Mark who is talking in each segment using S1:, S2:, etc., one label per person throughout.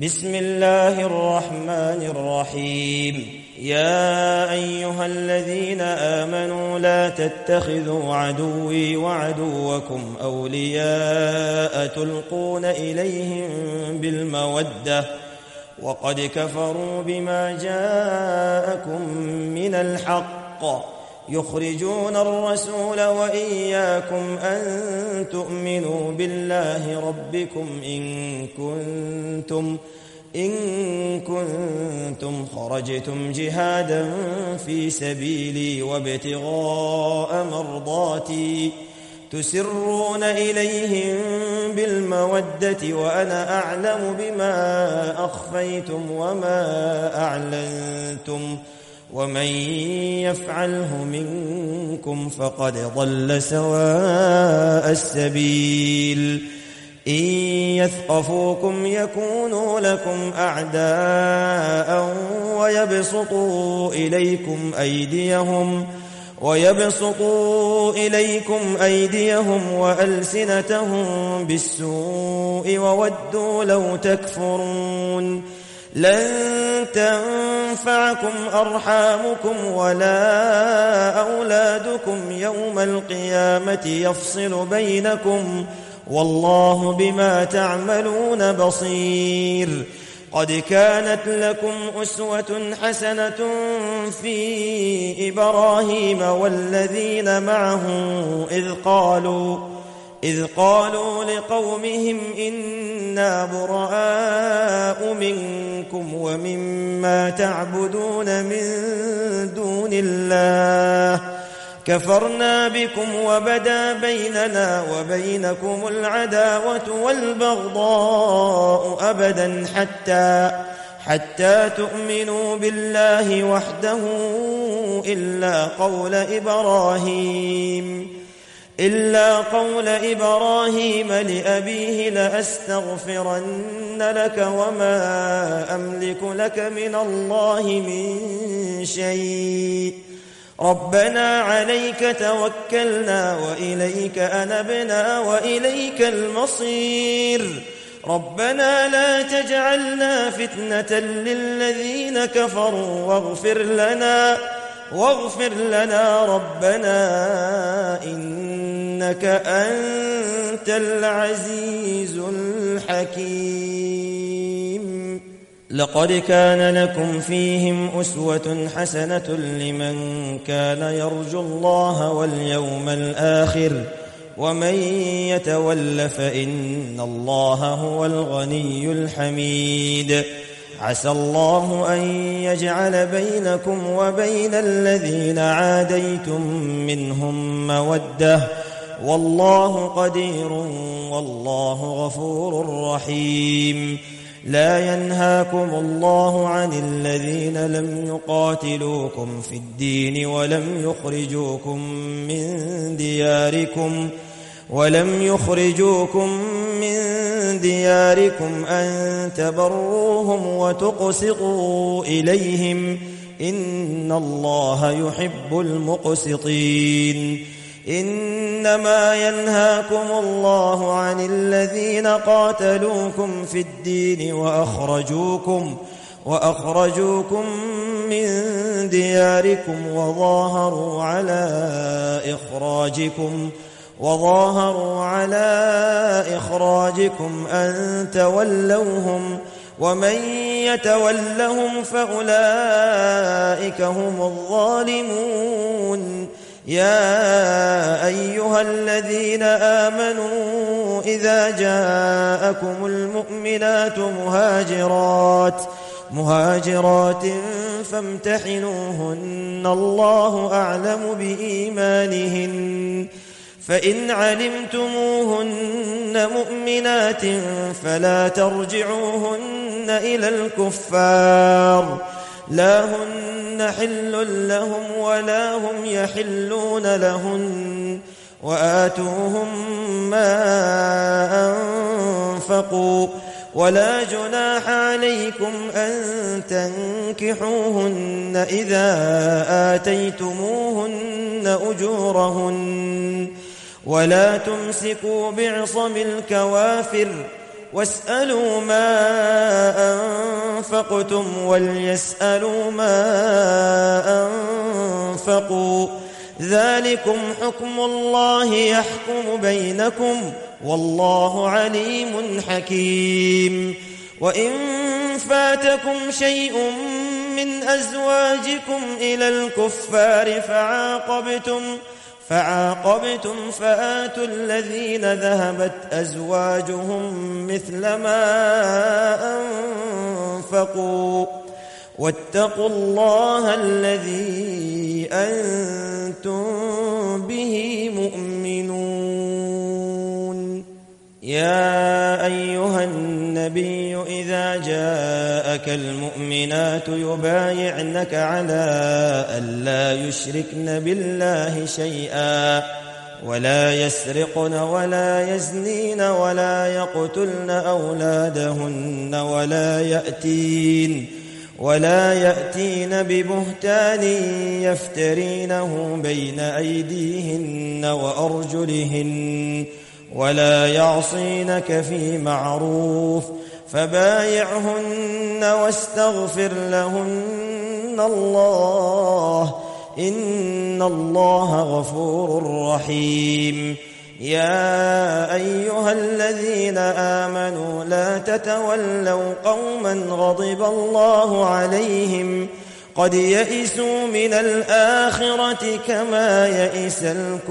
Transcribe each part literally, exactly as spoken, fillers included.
S1: بسم الله الرحمن الرحيم. يا أيها الذين آمنوا لا تتخذوا عدوي وعدوكم أولياء تلقون إليهم بالمودة وقد كفروا بما جاءكم من الحق يخرجون الرسول وإياكم أن تؤمنوا بالله ربكم إن كنتم إن كنتم خرجتم جهادا في سبيلي وابتغاء مرضاتي تسرون إليهم بالمودة وأنا أعلم بما أخفيتم وما أعلنتم ومن يفعله منكم فقد ضل سواء السبيل. إن يثقفوكم يكونوا لكم أعداء ويبسطوا إليكم أيديهم ويبسطوا إليكم أيديهم وألسنتهم بالسوء وودوا لو تكفرون. لن تنفعكم أرحامكم ولا أولادكم يوم القيامة يفصل بينكم والله بما تعملون بصير. قد كانت لكم أسوة حسنة في إبراهيم والذين معه إذ قالوا إذ قالوا لقومهم إنا براء منكم ومما تعبدون من دون الله كفرنا بكم وبدا بيننا وبينكم العداوة والبغضاء أبدا حتى حتى تؤمنوا بالله وحده إلا قول إبراهيم إلا قول إبراهيم لأبيه لأستغفرن لك وما أملك لك من الله من شيء ربنا عليك توكلنا وإليك أنبنا وإليك المصير. ربنا لا تجعلنا فتنة للذين كفروا واغفر لنا واغفر لنا ربنا إنك أنت العزيز الحكيم. لقد كان لكم فيهم أسوة حسنة لمن كان يرجو الله واليوم الآخر ومن يتول فإن الله هو الغني الحميد. عسى الله أن يجعل بينكم وبين الذين عاديتم منهم مودة والله قدير والله غفور رحيم. لا ينهاكم الله عن الذين لم يقاتلوكم في الدين ولم يخرجوكم من دياركم ولم يخرجوكم من دياركم أن تبروهم وتقسطوا إليهم إن الله يحب المقسطين. إنما ينهاكم الله عن الذين قاتلوكم في الدين وأخرجوكم وأخرجوكم من دياركم وظاهروا على إخراجكم وظاهروا على إخراجكم أن تولوهم ومن يتولهم فأولئك هم الظالمون. يا أيها الذين آمنوا إذا جاءكم المؤمنات مهاجرات مهاجرات فامتحنوهن الله أعلم بإيمانهن فإن علمتموهن مؤمنات فلا ترجعوهن إلى الكفار لا هن حل لهم ولا هم يحلون لهن وآتوهم ما أنفقوا ولا جناح عليكم أن تنكحوهن إذا آتيتموهن أجورهن ولا تمسكوا بعصم الكوافر واسألوا ما أنفقتم وليسألوا ما أنفقوا ذلكم حكم الله يحكم بينكم والله عليم حكيم. وإن فاتكم شيء من أزواجكم إلى الكفار فعاقبتم فعاقبتم فآتوا الذين ذهبت أزواجهم مثل ما أنفقوا واتقوا الله الذي أنتم به مؤمنون. يا أيها النبي إذا جاءك المؤمنات يبايعنك على أن لا يشركن بالله شيئا ولا يسرقن ولا يزنين ولا يقتلن أولادهن ولا يأتين ولا يأتين ببهتان يفترينه بين أيديهن وأرجلهن ولا يعصينك في معروف فبايعهن واستغفر لهن الله إن الله غفور رحيم. يا أيها الذين آمنوا لا تتولوا قوما غضب الله عليهم قد يئسوا من الآخرة كما يئس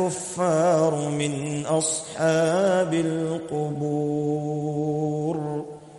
S1: الكفار من أصحاب القبور.